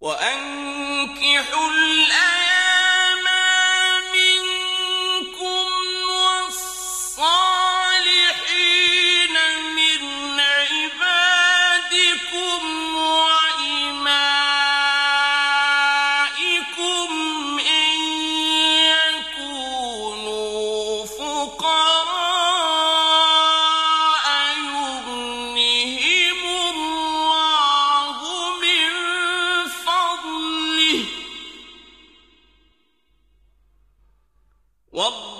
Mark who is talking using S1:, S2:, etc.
S1: وأنكحوا الأيام منكم والصالحين من عبادكم وإمائكم إن يكونوا فقراء يغنهم الله من فضله والله